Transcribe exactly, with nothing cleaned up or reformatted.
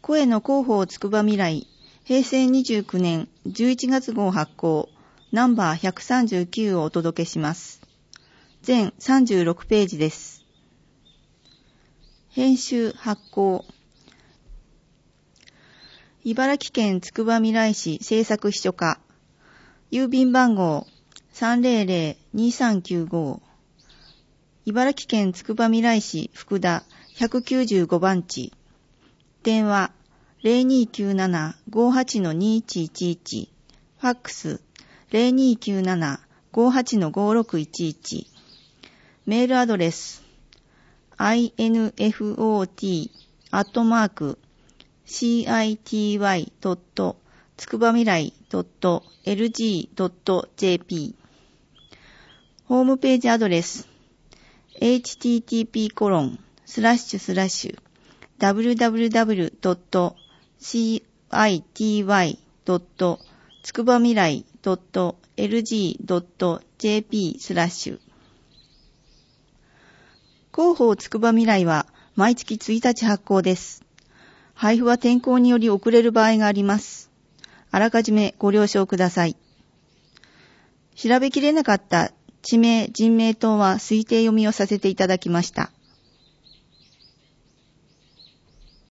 声の広報つくば未来、へいせいにじゅうきゅうねんじゅういちがつ号発行、ナンバーひゃくさんじゅうきゅうをお届けします。全さんじゅうろくページです。編集発行。茨城県つくばみらい市制作秘書課、郵便番号 さんぜろぜろにさんきゅうご、茨城県つくばみらい市福田ひゃくきゅうじゅうごばんち、電話 ゼロにきゅうなな ごはち にいちいちいち、ファックス ゼロにきゅうなな ごはち ごろくいちいち、メールアドレス アイエヌエフオーティー アットマーク シーアイティーワイ ドット つくばみらい ドット エルジー ドット ジェーピー、 ホームページアドレス エイチティーティーピーコロンスラッシュスラッシュダブリューダブリューダブリュー ドット シーアイティーワイ ドット つくばみらい ドット エルジー ドット ジェーピー スラッシュ。広報つくばみらいは毎月ついたち発行です。配布は天候により遅れる場合があります。あらかじめご了承ください。調べきれなかった地名、人名等は推定読みをさせていただきました。